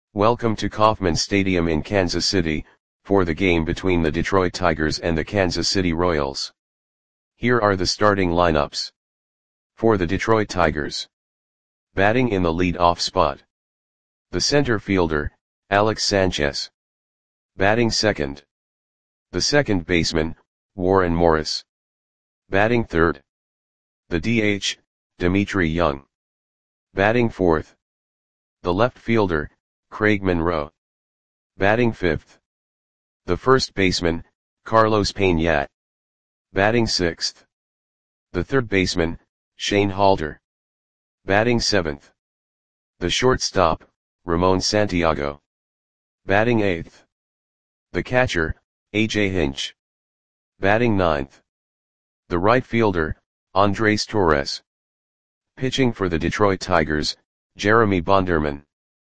Welcome to Kauffman Stadium in Kansas City, for the game between the Detroit Tigers and the Kansas City Royals. Here are the starting lineups. For the Detroit Tigers. Batting in the lead-off spot. The center fielder, Alex Sanchez. Batting second. The second baseman, Warren Morris. Batting third. The DH, Dmitry Young. Batting fourth. The left fielder, Craig Monroe. Batting fifth. The first baseman, Carlos Pena. Batting sixth. The third baseman, Shane Halter. Batting seventh. The shortstop, Ramon Santiago. Batting eighth. The catcher, AJ Hinch. Batting ninth. The right fielder, Andres Torres. Pitching for the Detroit Tigers, Jeremy Bonderman.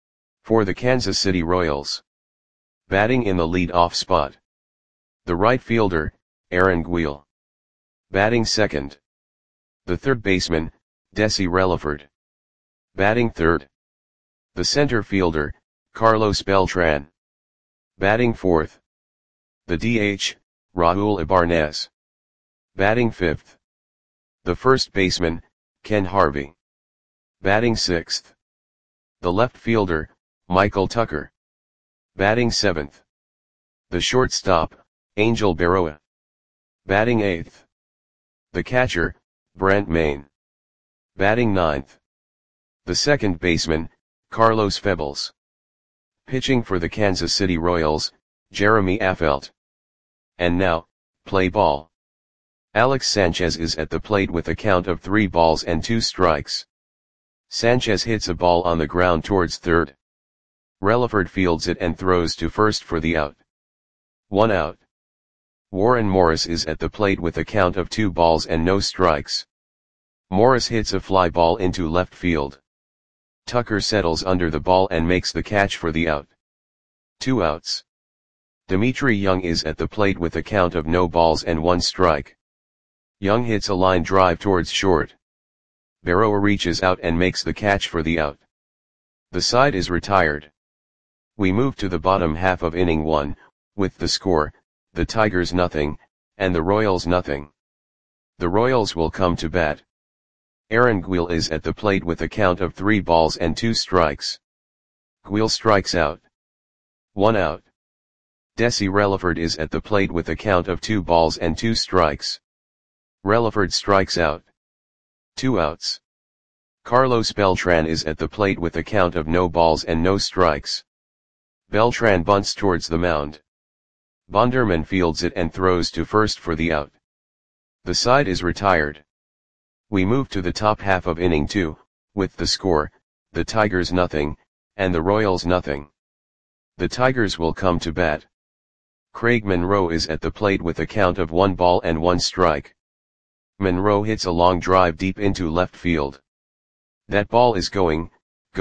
For the Kansas City Royals. Batting in the lead-off spot. The right fielder, Aaron Guil. Batting second. The third baseman, Desi Relaford. Batting third. The center fielder, Carlos Beltran. Batting fourth. The DH, Raul Ibanez. Batting fifth. The first baseman, Ken Harvey. Batting sixth. The left fielder, Michael Tucker. Batting seventh. The shortstop, Angel Berroa. Batting eighth. The catcher, Brent Maine. Batting ninth. The second baseman, Carlos Febles. Pitching for the Kansas City Royals, Jeremy Affeldt. And now, play ball. Alex Sanchez is at the plate with a count of 3 balls and 2 strikes. Sanchez hits a ball on the ground towards third. Relaford fields it and throws to first for the out. 1 out. Warren Morris is at the plate with a count of 2 balls and no strikes. Morris hits a fly ball into left field. Tucker settles under the ball and makes the catch for the out. 2 outs. Dmitry Young is at the plate with a count of no balls and 1 strike. Young hits a line drive towards short. Berroa reaches out and makes the catch for the out. The side is retired. We move to the bottom half of inning 1, with the score, the Tigers nothing, and the Royals nothing. The Royals will come to bat. Aaron Guil is at the plate with a count of 3 balls and 2 strikes. Guil strikes out. 1 out. Desi Relaford is at the plate with a count of 2 balls and 2 strikes. Relaford strikes out. 2 outs. Carlos Beltran is at the plate with a count of no balls and no strikes. Beltran bunts towards the mound. Bonderman fields it and throws to first for the out. The side is retired. We move to the top half of inning 2, with the score, the Tigers nothing, and the Royals nothing. The Tigers will come to bat. Craig Monroe is at the plate with a count of 1 ball and 1 strike. Monroe hits a long drive deep into left field. That ball is gone.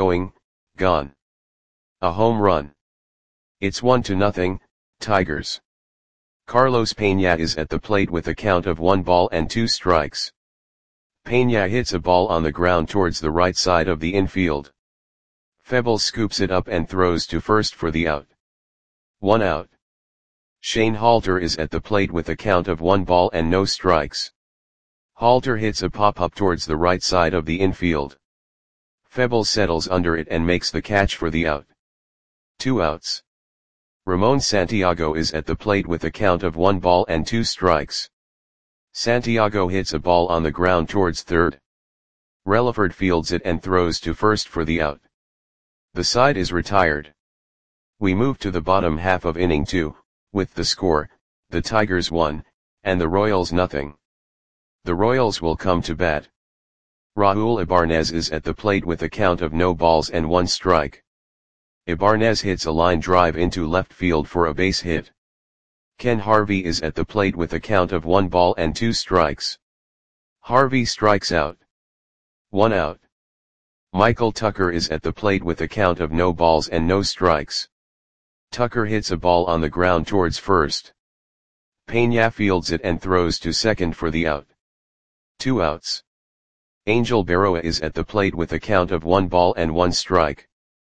A home run. It's 1-0, Tigers. Carlos Pena is at the plate with a count of 1 ball and 2 strikes. Pena hits a ball on the ground towards the right side of the infield. Febles scoops it up and throws to first for the out. 1 out. Shane Halter is at the plate with a count of 1 ball and no strikes. Halter hits a pop-up towards the right side of the infield. Febles settles under it and makes the catch for the out. 2 outs. Ramon Santiago is at the plate with a count of 1 ball and 2 strikes. Santiago hits a ball on the ground towards third. Relaford fields it and throws to first for the out. The side is retired. We move to the bottom half of inning 2, with the score, the Tigers 1, and the Royals nothing. The Royals will come to bat. Raul Ibanez is at the plate with a count of no balls and 1 strike. Ibanez hits a line drive into left field for a base hit. Ken Harvey is at the plate with a count of 1 ball and 2 strikes. Harvey strikes out. 1 out. Michael Tucker is at the plate with a count of no balls and no strikes. Tucker hits a ball on the ground towards first. Pena fields it and throws to second for the out. 2 outs. Angel Berroa is at the plate with a count of 1 ball and 1 strike.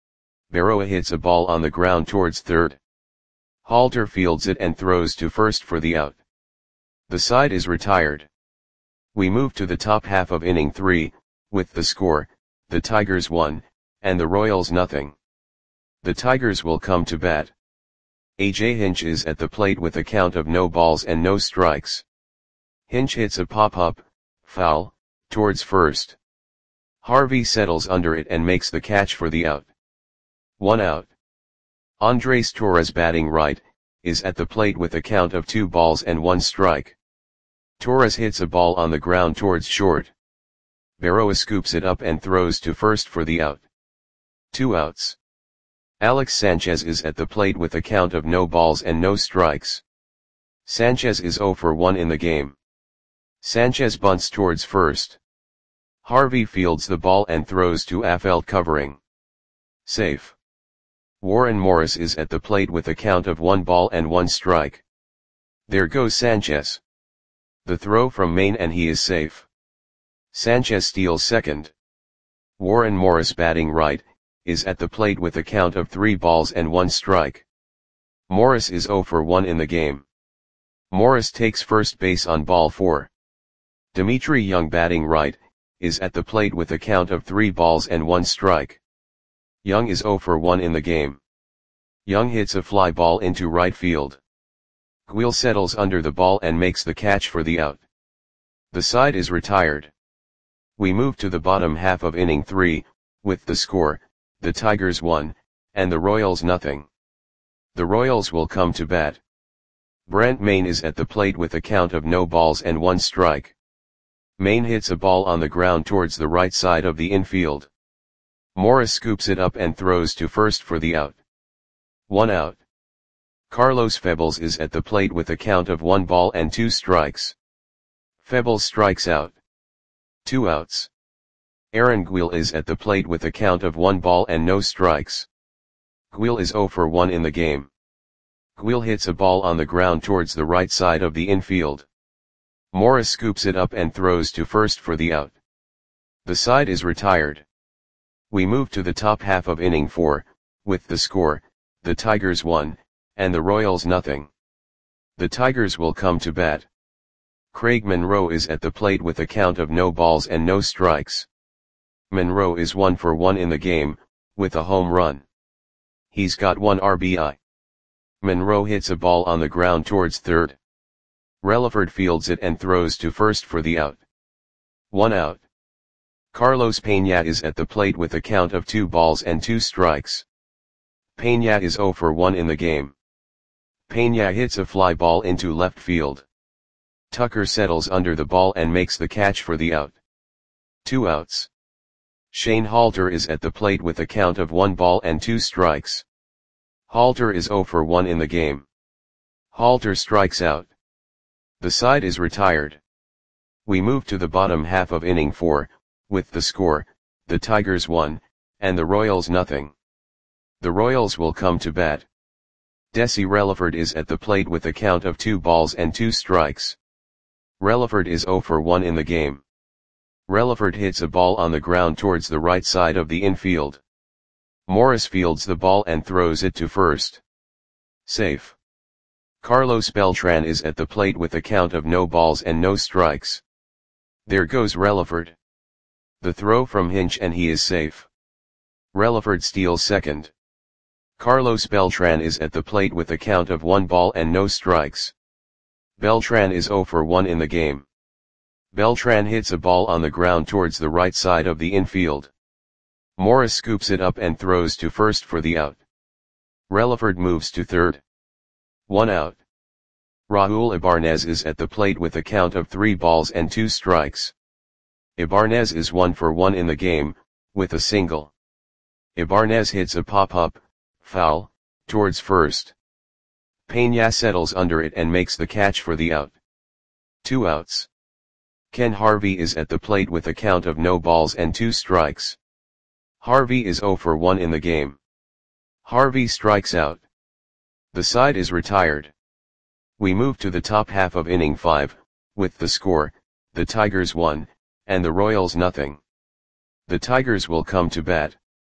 Berroa hits a ball on the ground towards third. Halter fields it and throws to first for the out. The side is retired. We move to the top half of inning 3, with the score, the Tigers 1, and the Royals nothing. The Tigers will come to bat. A.J. Hinch is at the plate with a count of no balls and no strikes. Hinch hits a pop-up, foul, towards first. Harvey settles under it and makes the catch for the out. 1 out. Andres Torres, batting right, is at the plate with a count of 2 balls and 1 strike. Torres hits a ball on the ground towards short. Berroa scoops it up and throws to first for the out. 2 outs. Alex Sanchez is at the plate with a count of no balls and no strikes. Sanchez is 0 for 1 in the game. Sanchez bunts towards first. Harvey fields the ball and throws to Affeldt, covering. Safe. Warren Morris is at the plate with a count of 1 ball and 1 strike. There goes Sanchez. The throw from Maine and he is safe. Sanchez steals second. Warren Morris, batting right, is at the plate with a count of 3 balls and 1 strike. Morris is 0 for 1 in the game. Morris takes first base on ball 4. Dimitri Young, batting right, is at the plate with a count of 3 balls and 1 strike. Young is 0 for 1 in the game. Young hits a fly ball into right field. Guil settles under the ball and makes the catch for the out. The side is retired. We move to the bottom half of inning 3, with the score, the Tigers 1, and the Royals nothing. The Royals will come to bat. Brent Maine is at the plate with a count of no balls and 1 strike. Maine hits a ball on the ground towards the right side of the infield. Morris scoops it up and throws to first for the out. 1 out. Carlos Febles is at the plate with a count of 1 ball and 2 strikes. Febles strikes out. 2 outs. Aaron Guil is at the plate with a count of 1 ball and no strikes. Guil is 0 for 1 in the game. Guil hits a ball on the ground towards the right side of the infield. Morris scoops it up and throws to first for the out. The side is retired. We move to the top half of inning 4, with the score, the Tigers 1, and the Royals nothing. The Tigers will come to bat. Craig Monroe is at the plate with a count of no balls and no strikes. Monroe is 1 for 1 in the game, with a home run. He's got 1 RBI. Monroe hits a ball on the ground towards third. Relaford fields it and throws to first for the out. 1 out. Carlos Peña is at the plate with a count of 2 balls and 2 strikes. Peña is 0 for 1 in the game. Peña hits a fly ball into left field. Tucker settles under the ball and makes the catch for the out. 2 outs. Shane Halter is at the plate with a count of 1 ball and 2 strikes. Halter is 0 for 1 in the game. Halter strikes out. The side is retired. We move to the bottom half of inning 4, with the score, the Tigers 1, and the Royals nothing. The Royals will come to bat. Desi Relaford is at the plate with a count of 2 balls and 2 strikes. Relaford is 0 for 1 in the game. Relaford hits a ball on the ground towards the right side of the infield. Morris fields the ball and throws it to first. Safe. Carlos Beltran is at the plate with a count of no balls and no strikes. There goes Relaford. The throw from Hinch and he is safe. Relaford steals second. Carlos Beltran is at the plate with a count of 1 ball and no strikes. Beltran is 0 for 1 in the game. Beltran hits a ball on the ground towards the right side of the infield. Morris scoops it up and throws to first for the out. Relaford moves to third. 1 out. Raul Ibarnez is at the plate with a count of 3 balls and 2 strikes. Ibarnez is 1 for 1 in the game, with a single. Ibarnez hits a pop-up, foul, towards first. Peña settles under it and makes the catch for the out. 2 outs. Ken Harvey is at the plate with a count of no balls and 2 strikes. Harvey is 0 for 1 in the game. Harvey strikes out. The side is retired. We move to the top half of inning 5, with the score, the Tigers 1, and the Royals nothing. The Tigers will come to bat.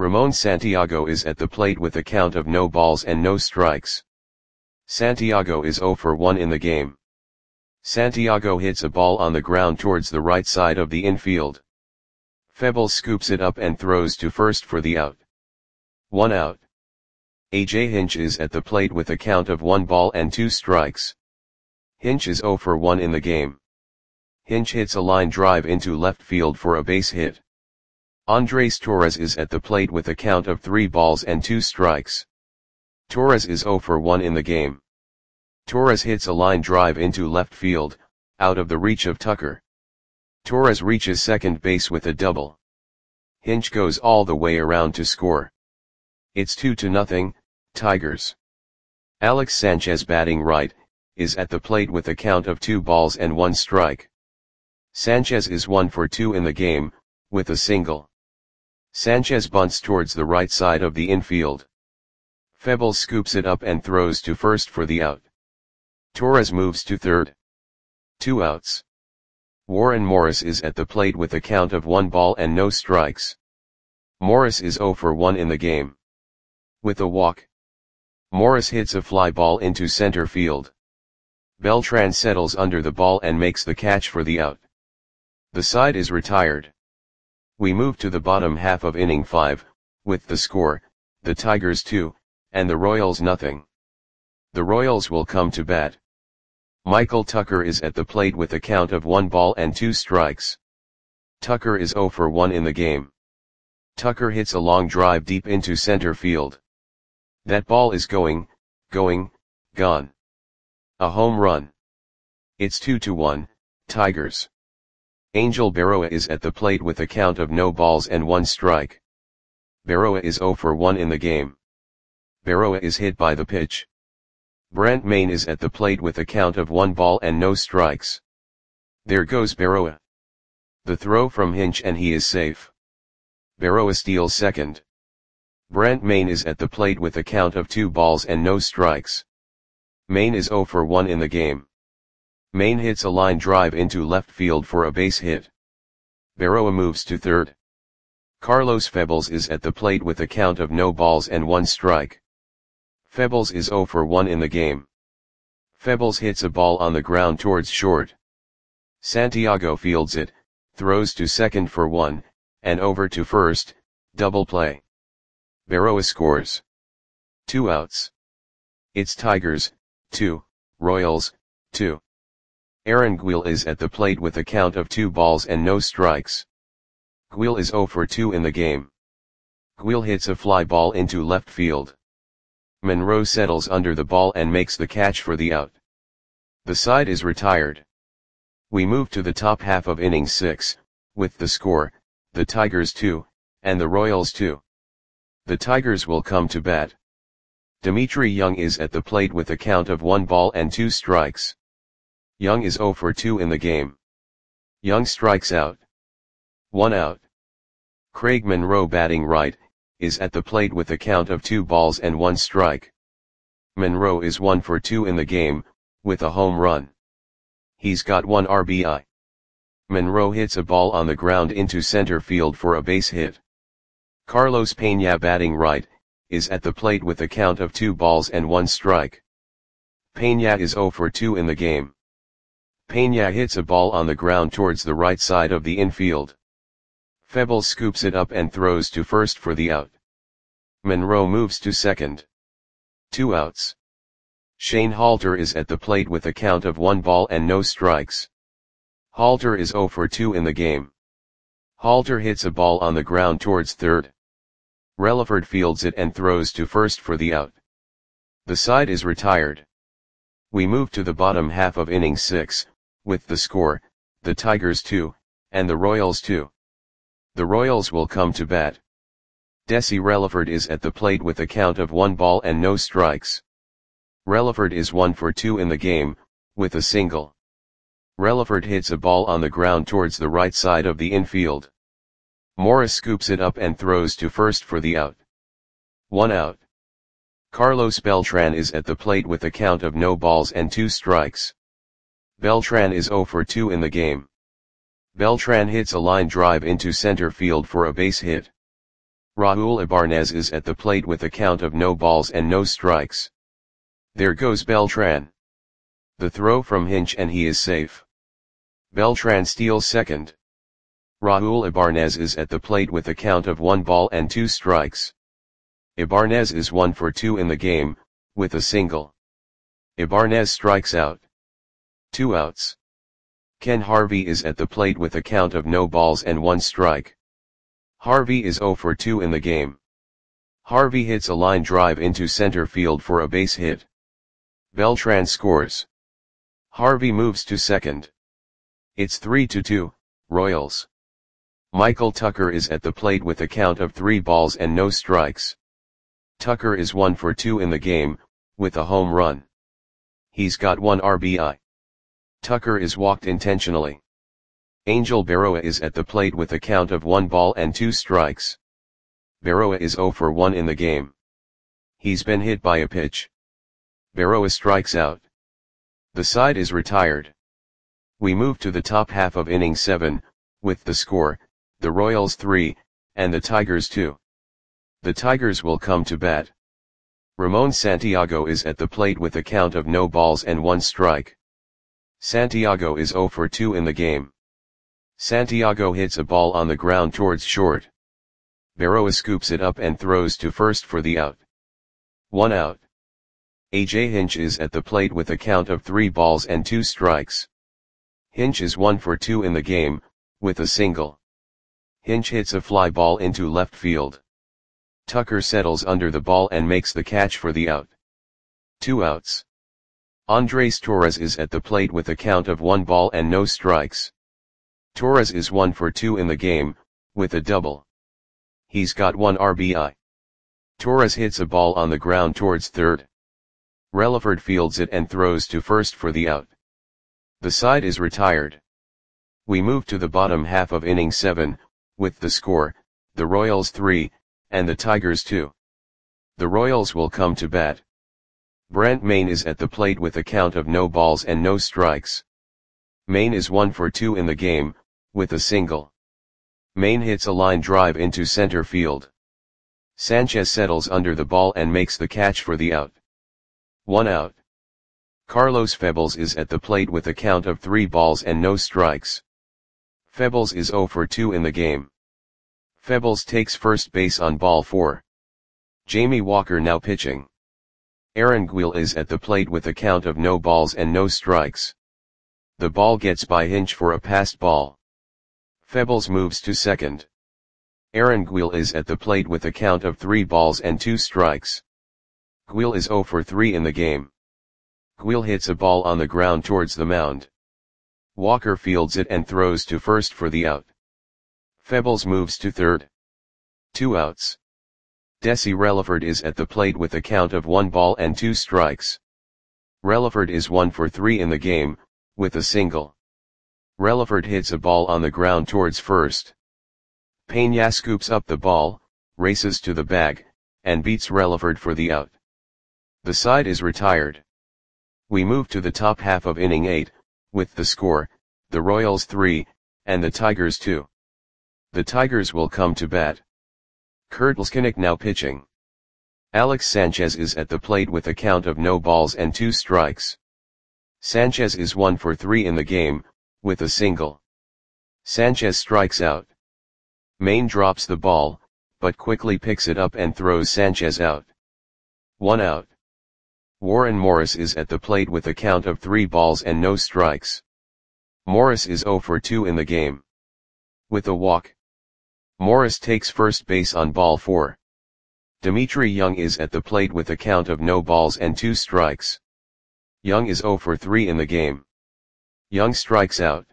Ramon Santiago is at the plate with a count of no balls and no strikes. Santiago is 0 for 1 in the game. Santiago hits a ball on the ground towards the right side of the infield. Febbles scoops it up and throws to first for the out. 1 out. AJ Hinch is at the plate with a count of 1 ball and 2 strikes. Hinch is 0 for 1 in the game. Hinch hits a line drive into left field for a base hit. Andres Torres is at the plate with a count of 3 balls and 2 strikes. Torres is 0 for 1 in the game. Torres hits a line drive into left field, out of the reach of Tucker. Torres reaches second base with a double. Hinch goes all the way around to score. It's 2-0, Tigers. Alex Sanchez, batting right, is at the plate with a count of 2 balls and 1 strike. Sanchez is 1 for 2 in the game, with a single. Sanchez bunts towards the right side of the infield. Febbles scoops it up and throws to first for the out. Torres moves to third. 2 outs. Warren Morris is at the plate with a count of 1 ball and no strikes. Morris is 0 for 1 in the game. With a walk, Morris hits a fly ball into center field. Beltran settles under the ball and makes the catch for the out. The side is retired. We move to the bottom half of inning 5, with the score, the Tigers 2, and the Royals nothing. The Royals will come to bat. Michael Tucker is at the plate with a count of 1 ball and 2 strikes. Tucker is 0 for 1 in the game. Tucker hits a long drive deep into center field. That ball is gone. A home run. It's 2-1, Tigers. Angel Berroa is at the plate with a count of no balls and 1 strike. Berroa is 0 for 1 in the game. Berroa is hit by the pitch. Brent Main is at the plate with a count of 1 ball and no strikes. There goes Berroa. The throw from Hinch and he is safe. Berroa steals second. Brent Main is at the plate with a count of 2 balls and no strikes. Main is 0 for 1 in the game. Main hits a line drive into left field for a base hit. Berroa moves to third. Carlos Febbles is at the plate with a count of no balls and 1 strike. Febbles is 0 for 1 in the game. Febbles hits a ball on the ground towards short. Santiago fields it, throws to second for 1, and over to first, double play. Berroa scores. 2 outs. It's Tigers, 2, Royals, 2. Aaron Guil is at the plate with a count of 2 balls and no strikes. Guil is 0 for 2 in the game. Guil hits a fly ball into left field. Monroe settles under the ball and makes the catch for the out. The side is retired. We move to the top half of inning 6, with the score, the Tigers 2, and the Royals 2. The Tigers will come to bat. Dimitri Young is at the plate with a count of 1 ball and 2 strikes. Young is 0 for 2 in the game. Young strikes out. 1 out. Craig Monroe, batting right, is at the plate with a count of 2 balls and 1 strike. Monroe is 1 for 2 in the game, with a home run. He's got 1 RBI. Monroe hits a ball on the ground into center field for a base hit. Carlos Peña, batting right, is at the plate with a count of 2 balls and 1 strike. Peña is 0 for 2 in the game. Peña hits a ball on the ground towards the right side of the infield. Febbles scoops it up and throws to first for the out. Monroe moves to second. 2 outs. Shane Halter is at the plate with a count of 1 ball and no strikes. Halter is 0 for 2 in the game. Halter hits a ball on the ground towards third. Relaford fields it and throws to first for the out. The side is retired. We move to the bottom half of inning 6, with the score, the Tigers 2, and the Royals 2. The Royals will come to bat. Desi Relaford is at the plate with a count of 1 ball and no strikes. Relaford is 1 for 2 in the game, with a single. Relaford hits a ball on the ground towards the right side of the infield. Morris scoops it up and throws to first for the out. 1 out. Carlos Beltran is at the plate with a count of no balls and 2 strikes. Beltran is 0 for 2 in the game. Beltran hits a line drive into center field for a base hit. Raul Ibanez is at the plate with a count of no balls and no strikes. There goes Beltran. The throw from Hinch and he is safe. Beltran steals second. Raul Ibanez is at the plate with a count of 1 ball and 2 strikes. Ibanez is 1 for 2 in the game, with a single. Ibanez strikes out. 2 outs. Ken Harvey is at the plate with a count of no balls and 1 strike. Harvey is 0 for 2 in the game. Harvey hits a line drive into center field for a base hit. Beltran scores. Harvey moves to second. It's 3-2, Royals. Michael Tucker is at the plate with a count of 3 balls and no strikes. Tucker is 1 for 2 in the game, with a home run. He's got 1 RBI. Tucker is walked intentionally. Angel Berroa is at the plate with a count of 1 ball and 2 strikes. Berroa is 0 for 1 in the game. He's been hit by a pitch. Berroa strikes out. The side is retired. We move to the top half of inning 7, with the score, the Royals 3, and the Tigers 2. The Tigers will come to bat. Ramon Santiago is at the plate with a count of no balls and 1 strike. Santiago is 0 for 2 in the game. Santiago hits a ball on the ground towards short. Berroa scoops it up and throws to first for the out. 1 out. A.J. Hinch is at the plate with a count of 3 balls and 2 strikes. Hinch is 1 for 2 in the game, with a single. Hinch hits a fly ball into left field. Tucker settles under the ball and makes the catch for the out. 2 outs. Andres Torres is at the plate with a count of 1 ball and no strikes. Torres is 1 for 2 in the game, with a double. He's got 1 RBI. Torres hits a ball on the ground towards third. Relaford fields it and throws to first for the out. The side is retired. We move to the bottom half of inning 7, with the score, the Royals 3, and the Tigers 2. The Royals will come to bat. Brent Mayne is at the plate with a count of no balls and no strikes. Mayne is 1 for 2 in the game, with a single. Mayne hits a line drive into center field. Sanchez settles under the ball and makes the catch for the out. 1 out. Carlos Febles is at the plate with a count of 3 balls and no strikes. Febles is 0 for 2 in the game. Febles takes first base on ball 4. Jamie Walker now pitching. Aaron Guil is at the plate with a count of no balls and no strikes. The ball gets by Hinch for a passed ball. Febles moves to second. Aaron Guil is at the plate with a count of 3 balls and 2 strikes. Guil is 0 for 3 in the game. Guil hits a ball on the ground towards the mound. Walker fields it and throws to first for the out. Febles moves to third. 2 outs. Desi Relaford is at the plate with a count of 1 ball and 2 strikes. Relaford is 1 for 3 in the game, with a single. Relaford hits a ball on the ground towards first. Peña scoops up the ball, races to the bag, and beats Relaford for the out. The side is retired. We move to the top half of inning 8, with the score, the Royals 3, and the Tigers 2. The Tigers will come to bat. Kurt Leskinick now pitching. Alex Sanchez is at the plate with a count of no balls and 2 strikes. Sanchez is 1 for 3 in the game, with a single. Sanchez strikes out. Mayne drops the ball, but quickly picks it up and throws Sanchez out. 1 out. Warren Morris is at the plate with a count of 3 balls and no strikes. Morris is 0 for 2 in the game. With a walk. Morris takes first base on ball 4. Dimitri Young is at the plate with a count of no balls and 2 strikes. Young is 0 for 3 in the game. Young strikes out.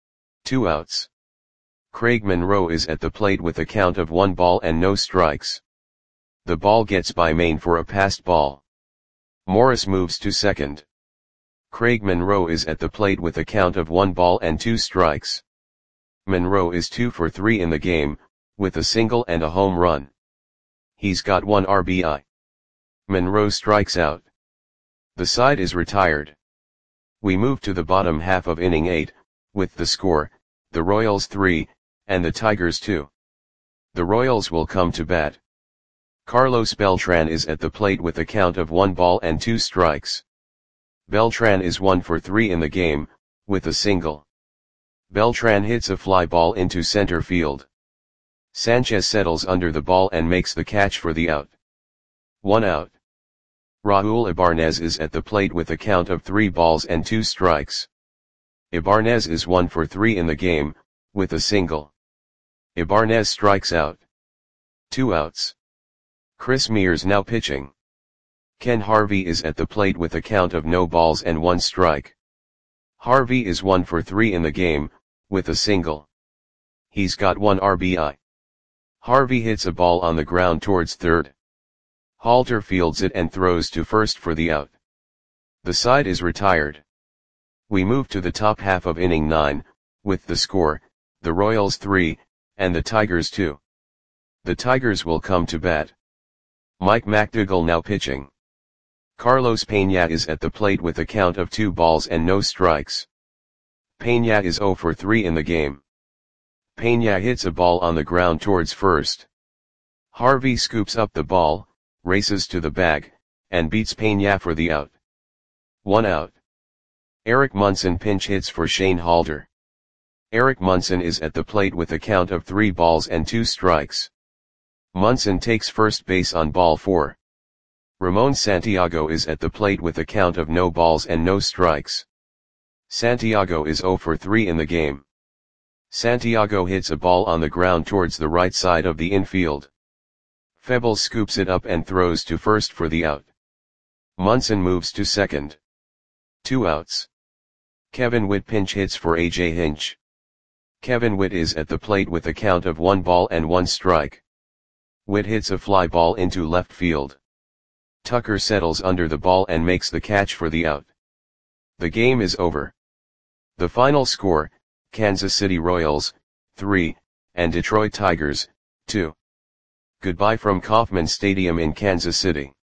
2 outs. Craig Monroe is at the plate with a count of 1 ball and no strikes. The ball gets by Mayne for a passed ball. Morris moves to second. Craig Monroe is at the plate with a count of 1 ball and 2 strikes. Monroe is 2 for 3 in the game, with a single and a home run. He's got 1 RBI. Monroe strikes out. The side is retired. We move to the bottom half of inning 8, with the score, the Royals 3, and the Tigers 2. The Royals will come to bat. Carlos Beltran is at the plate with a count of 1 ball and 2 strikes. Beltran is 1 for 3 in the game, with a single. Beltran hits a fly ball into center field. Sanchez settles under the ball and makes the catch for the out. 1 out. Raul Ibanez is at the plate with a count of 3 balls and 2 strikes. Ibanez is 1 for 3 in the game, with a single. Ibanez strikes out. 2 outs. Chris Mears now pitching. Ken Harvey is at the plate with a count of no balls and 1 strike. Harvey is 1 for 3 in the game, with a single. He's got 1 RBI. Harvey hits a ball on the ground towards third. Halter fields it and throws to first for the out. The side is retired. We move to the top half of inning 9, with the score, the Royals 3, and the Tigers 2. The Tigers will come to bat. Mike McDougall now pitching. Carlos Peña is at the plate with a count of 2 balls and no strikes. Peña is 0 for 3 in the game. Peña hits a ball on the ground towards first. Harvey scoops up the ball, races to the bag, and beats Peña for the out. 1 out. Eric Munson pinch hits for Shane Halter. Eric Munson is at the plate with a count of 3 balls and 2 strikes. Munson takes first base on ball 4. Ramon Santiago is at the plate with a count of no balls and no strikes. Santiago is 0 for 3 in the game. Santiago hits a ball on the ground towards the right side of the infield. Febles scoops it up and throws to first for the out. Munson moves to second. 2 outs. Kevin Witt pinch hits for AJ Hinch. Kevin Witt is at the plate with a count of 1 ball and 1 strike. Witt hits a fly ball into left field. Tucker settles under the ball and makes the catch for the out. The game is over. The final score, Kansas City Royals, 3, and Detroit Tigers, 2. Goodbye from Kauffman Stadium in Kansas City.